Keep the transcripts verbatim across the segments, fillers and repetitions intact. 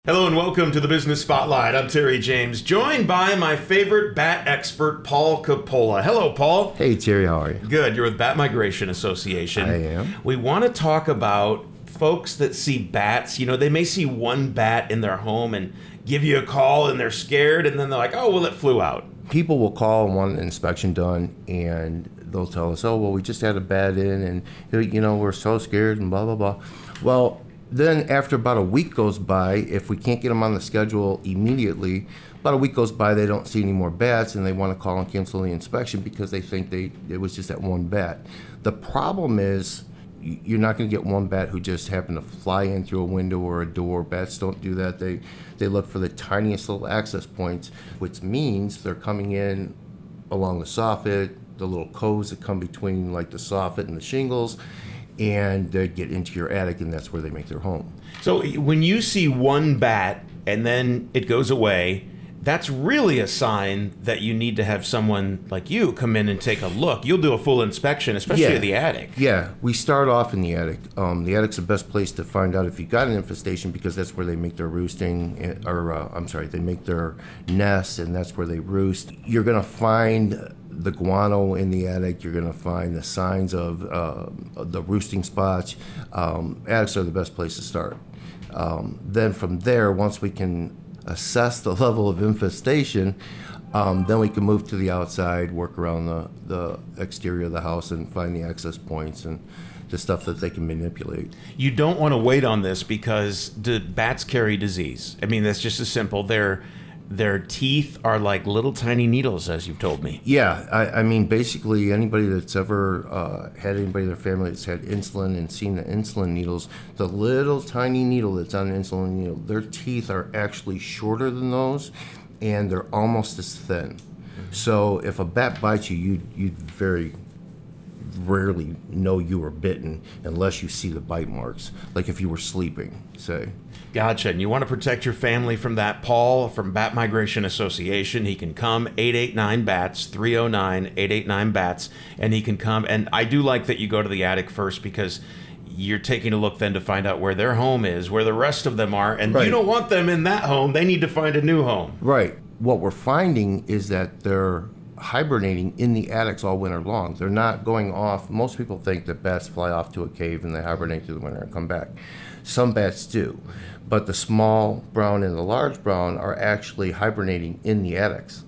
Hello and welcome to the Business Spotlight. I'm Terry James, joined by my favorite bat expert, Paul Coppola. Hello, Paul. Hey, Terry, how are you? Good. You're with Bat Migration Association. I am. We want to talk about folks that see bats. You know, they may see one bat in their home and give you a call and they're scared, and then they're like, oh, well, it flew out. People will call and want an inspection done, and they'll tell us, oh, well, we just had a bat in, and, you know, we're so scared, and blah, blah, blah. Well, then after about a week goes by, if we can't get them on the schedule immediately, about a week goes by, they don't see any more bats, and they want to call and cancel the inspection because they think they it was just that one bat. The problem is you're not going to get one bat who just happened to fly in through a window or a door. Bats don't do that. They they look for the tiniest little access points, which means they're coming in along the soffit, the little coves that come between like the soffit and the shingles, and they get into your attic, and that's where they make their home. So when you see one bat and then it goes away, that's really a sign that you need to have someone like you come in and take a look. You'll do a full inspection, especially Yeah. of the attic. Yeah, we start off in the attic. Um, the attic's the best place to find out if you got an infestation because that's where they make their roosting, eh, or uh, I'm sorry, they make their nests, and that's where they roost. You're gonna find the guano in the attic. You're gonna find the signs of uh, the roosting spots. Um, attics are the best place to start. Um, then from there, once we can assess the level of infestation, um, then we can move to the outside, work around the, the exterior of the house and find the access points and the stuff that they can manipulate. You don't want to wait on this because do bats carry disease. I mean, that's just as simple. Their their teeth are like little tiny needles, as you've told me. Yeah, I, I mean, basically anybody that's ever uh, had anybody in their family that's had insulin and seen the insulin needles, the little tiny needle that's on an insulin needle, their teeth are actually shorter than those, and they're almost as thin. Mm-hmm. So if a bat bites you, you'd, you'd very rarely know you were bitten unless you see the bite marks, like if you were sleeping, say. Gotcha. And you want to protect your family from that. Paul from Bat Migration Association, he can come, eight eight nine bats, three oh nine, eight eight nine bats, and he can come. And I do like that you go to the attic first because you're taking a look then to find out where their home is, where the rest of them are, and Right. you don't want them in that home. They need to find a new home. Right. What we're finding is that they're hibernating in the attics all winter long. They're not going off. Most people think that bats fly off to a cave and they hibernate through the winter and come back. Some bats do, but the small brown and the large brown are actually hibernating in the attics.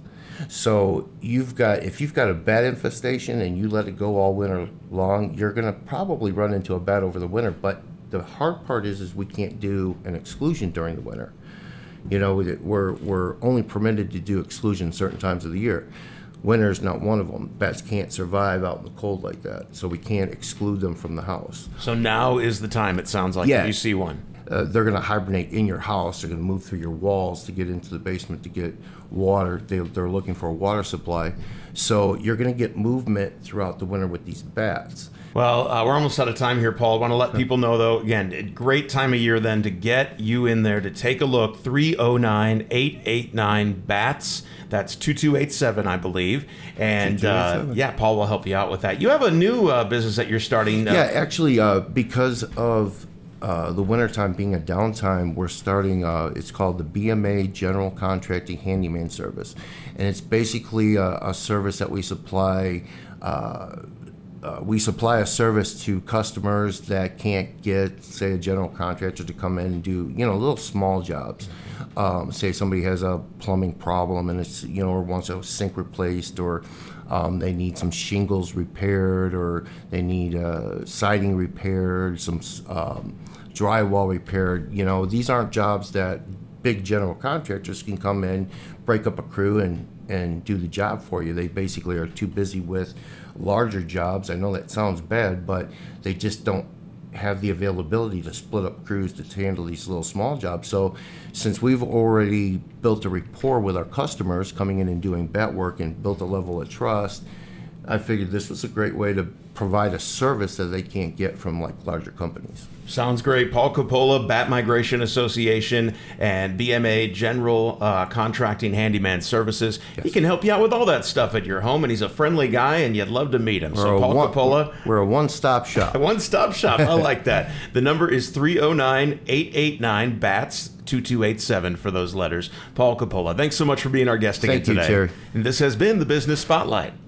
So you've got, if you've got a bat infestation and you let it go all winter long, you're going to probably run into a bat over the winter. But the hard part is, is we can't do an exclusion during the winter. You know, we're we're only permitted to do exclusion certain times of the year. Winter's not one of them. Bats can't survive out in the cold like that, so we can't exclude them from the house. So now is the time, it sounds like, Yeah. if you see one. Uh, they're going to hibernate in your house. They're going to move through your walls to get into the basement to get water. They, they're looking for a water supply. So you're going to get movement throughout the winter with these bats. Well, uh, we're almost out of time here, Paul. I want to let people know, though, again, great time of year then to get you in there to take a look. three oh nine, eight eight nine, bats. That's two two eight seven, I believe. And, uh, yeah, Paul will help you out with that. You have a new uh, business that you're starting. Uh, Yeah, actually, uh, because of uh, the wintertime being a downtime, we're starting, uh, it's called the B M A General Contracting Handyman Service. And it's basically a, a service that we supply. Uh, Uh, we supply a service to customers that can't get, say, a general contractor to come in and do, you know, little small jobs. Um, say somebody has a plumbing problem and it's, you know, or wants a sink replaced, or um, they need some shingles repaired, or they need uh, siding repaired, some um, drywall repaired. You know, these aren't jobs that big general contractors can come in, break up a crew, and and do the job for you. They basically are too busy with larger jobs. I know that sounds bad, but they just don't have the availability to split up crews to handle these little small jobs. So since we've already built a rapport with our customers coming in and doing bat work and built a level of trust, I figured this was a great way to provide a service that they can't get from like larger companies. Sounds great. Paul Coppola, Bat Migration Association, and B M A General uh, Contracting Handyman Services. Yes. He can help you out with all that stuff at your home, and he's a friendly guy, and you'd love to meet him. We're So a Paul one, Coppola. We're a one-stop shop. One-stop shop. I like that. The number is three oh nine, eight eight nine, B A T S, two two eight seven for those letters. Paul Coppola, thanks so much for being our guest again Thank you, today. Terry. And this has been the Business Spotlight.